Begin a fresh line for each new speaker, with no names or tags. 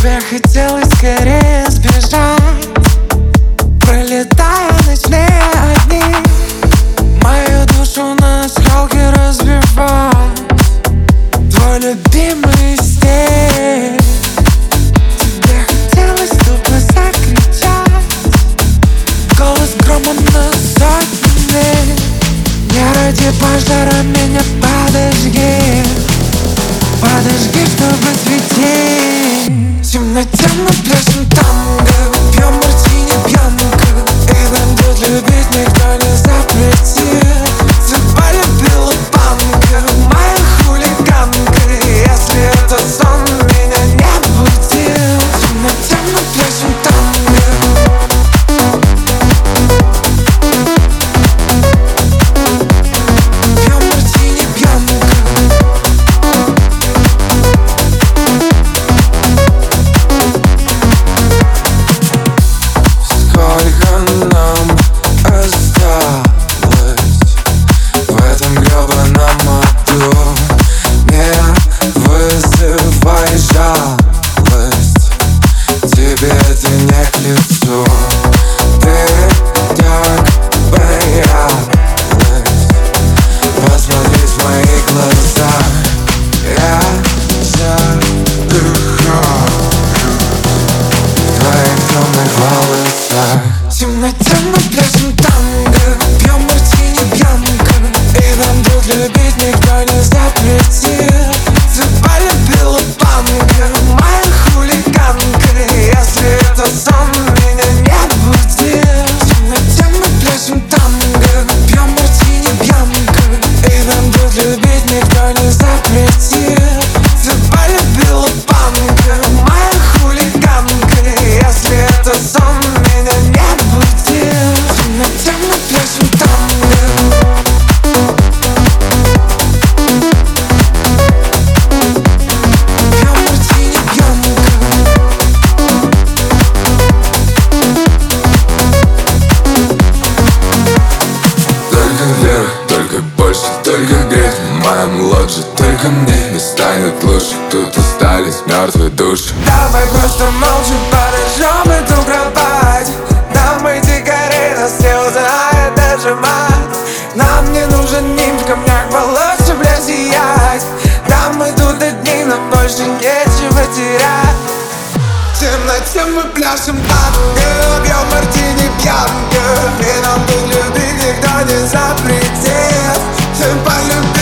Тебе хотелось скорее сбежать, пролетая ночные огни. Мою душу на осколки разбивает твой любимый стиль. Тебе хотелось тупо закричать, голос громом на сотни миль. Не ради пожара меня подожги, подожги, чтобы светить. В темноте мы пляшем танго, пьем мартини пьянка, и нам тут любить никто не запретит. Ты полюбила панка, моя хулиганка, если это сон, меня не буди. В темноте мы пляшем танго. Тебе это не к лицу. Ты так боялась посмотреть в мои глаза. Я задыхаюсь в твоих темных волосах. В темноте мы пляшем танго, пьем мартини пьянка, и нам тут любить никто не запретит. Ты полюбила панка, моя хулиганка, если это сон, меня не буди. В темноте мы пляшем танго, пьем мартини пьянка, и нам тут любить никто не запретит. Ты полюбила панка, моя хулиганка, если это сон, меня не буди. В темноте мы пляшем танго.
Только больше, только грех в моем лодже. Только мне не станет лучше, тут остались мертвые души.
Давай просто молча подожжем эту кровать. Нам идти горей, нас все узнает даже мать. Нам не нужен нимб в камнях волос, чтобы сиять. Да, мы тут одни, нам больше нечего терять. В темноте мы пляшем танго, пьем мартини пьянка, и нам тут любить никто не запретит. Ты полюбила